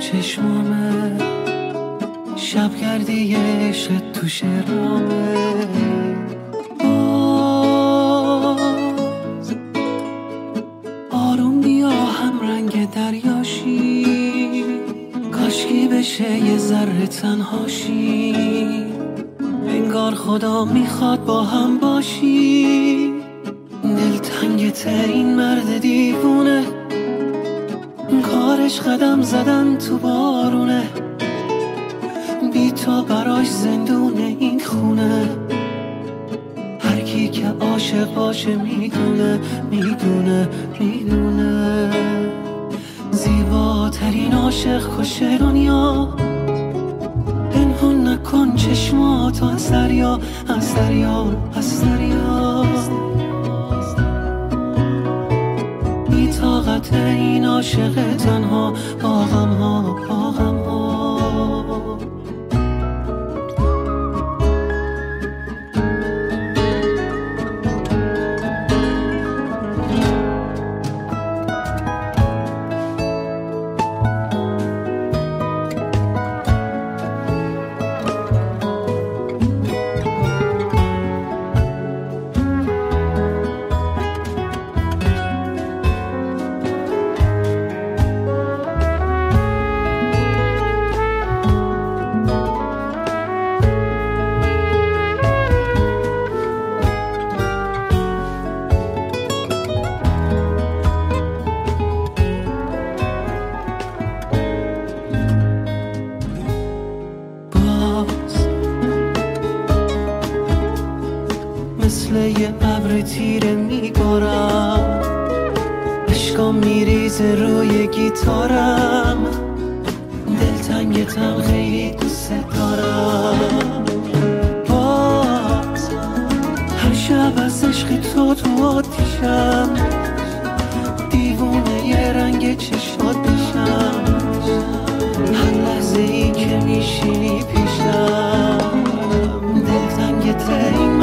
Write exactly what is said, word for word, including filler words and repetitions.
چشمامه، شب گردی عشق تو شرامه. باز آروم بیا هم رنگ دریاشی، کاشکی بشه یه ذره تنهاشی، انگار خدا میخواد با هم باشی. دلتنگت این مرد دیوونه، کارش قدم زدن تو بارونه، بی تو براش زندونه این خونه. هر کی که عاشق باشه میدونه میدونه میدونه زیباترین عاشق کشه دنیا. پنهون نکن چشماتو از دریا، از دریا، از دریا. بی طاقت این عاشق تنها با غم ها، با غم ها. مثل یه ابر تیره میبارم، عشقام میریزه روی گیتارم. دلتنگتم خیلی دوست دارم. باز هر شب از عشق تو تو آتیشم، دیوونه یه رنگ چشمات بشم. هر لحظه ای که میشینی پیشم، دلتنگت این